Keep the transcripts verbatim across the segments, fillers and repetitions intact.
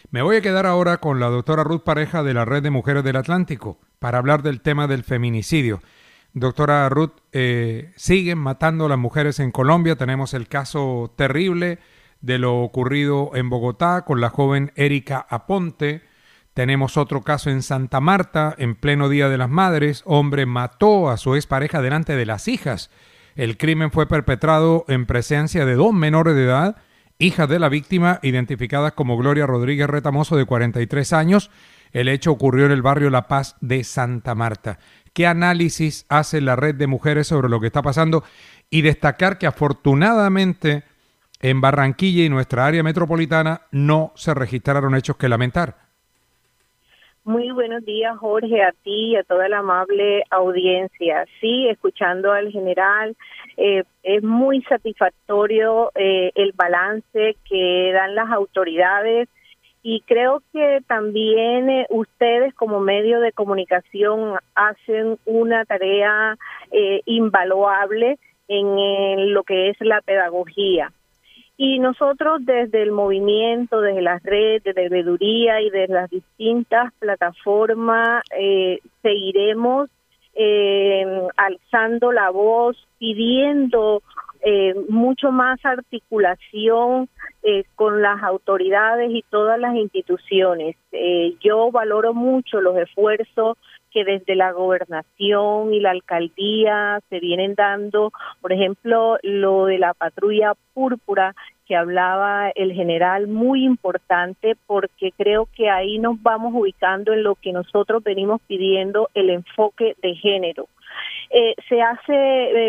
Me voy a quedar ahora con la doctora Ruth Pareja de la Red de Mujeres del Atlántico para hablar del tema del feminicidio. Doctora Ruth, eh, siguen matando a las mujeres en Colombia. Tenemos el caso terrible de lo ocurrido en Bogotá con la joven Erika Aponte. Tenemos otro caso en Santa Marta, en pleno Día de las Madres. Hombre mató a su expareja delante de las hijas. El crimen fue perpetrado en presencia de dos menores de edad, hijas de la víctima, identificadas como Gloria Rodríguez Retamoso, de cuarenta y tres años. El hecho ocurrió en el barrio La Paz de Santa Marta. ¿Qué análisis hace la Red de Mujeres sobre lo que está pasando? Y destacar que afortunadamente en Barranquilla y nuestra área metropolitana no se registraron hechos que lamentar. Muy buenos días, Jorge, a ti y a toda la amable audiencia. Sí, escuchando al general, eh, es muy satisfactorio eh, el balance que dan las autoridades y creo que también eh, ustedes como medio de comunicación hacen una tarea eh, invaluable en, en lo que es la pedagogía. Y nosotros desde el movimiento, desde las redes, desde Veeduría y de las distintas plataformas, eh, seguiremos eh, alzando la voz, pidiendo eh, mucho más articulación eh, con las autoridades y todas las instituciones. Eh, yo valoro mucho los esfuerzos que desde la gobernación y la alcaldía se vienen dando, por ejemplo, lo de la patrulla púrpura que hablaba el general, muy importante porque creo que ahí nos vamos ubicando en lo que nosotros venimos pidiendo, el enfoque de género. Eh, se hace eh,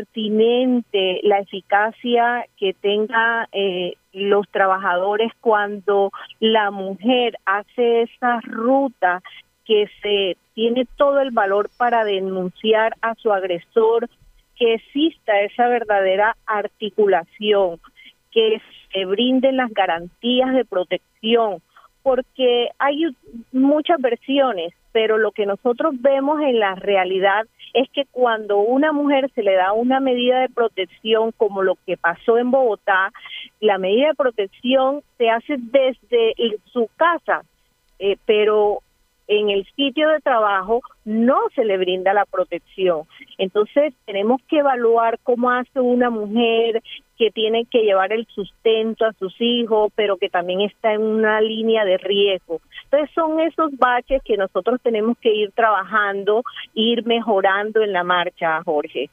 pertinente la eficacia que tenga eh, los trabajadores cuando la mujer hace esa ruta que se tiene todo el valor para denunciar a su agresor, que exista esa verdadera articulación, que se brinden las garantías de protección, porque hay muchas versiones, pero lo que nosotros vemos en la realidad es que cuando a una mujer se le da una medida de protección, como lo que pasó en Bogotá, la medida de protección se hace desde su casa, eh, pero en el sitio de trabajo no se le brinda la protección. Entonces tenemos que evaluar cómo hace una mujer que tiene que llevar el sustento a sus hijos, pero que también está en una línea de riesgo. Entonces son esos baches que nosotros tenemos que ir trabajando, ir mejorando en la marcha, Jorge.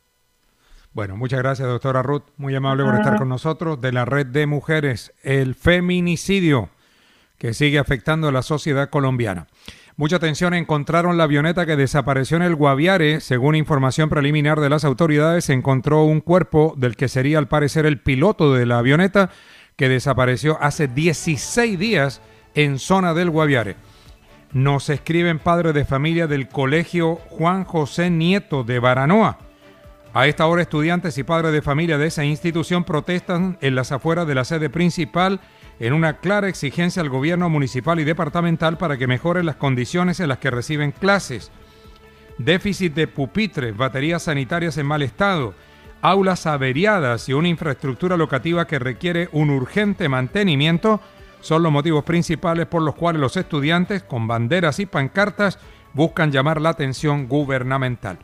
Bueno, muchas gracias, doctora Ruth. Muy amable por estar con nosotros. De la Red de Mujeres, el feminicidio que sigue afectando a la sociedad colombiana. Mucha atención, encontraron la avioneta que desapareció en el Guaviare. Según información preliminar de las autoridades, se encontró un cuerpo del que sería al parecer el piloto de la avioneta que desapareció hace dieciséis días en zona del Guaviare. Nos escriben padres de familia del colegio Juan José Nieto de Baranoa. A esta hora, estudiantes y padres de familia de esa institución protestan en las afueras de la sede principal en una clara exigencia al gobierno municipal y departamental para que mejoren las condiciones en las que reciben clases. Déficit de pupitres, baterías sanitarias en mal estado, aulas averiadas y una infraestructura locativa que requiere un urgente mantenimiento son los motivos principales por los cuales los estudiantes, con banderas y pancartas, buscan llamar la atención gubernamental.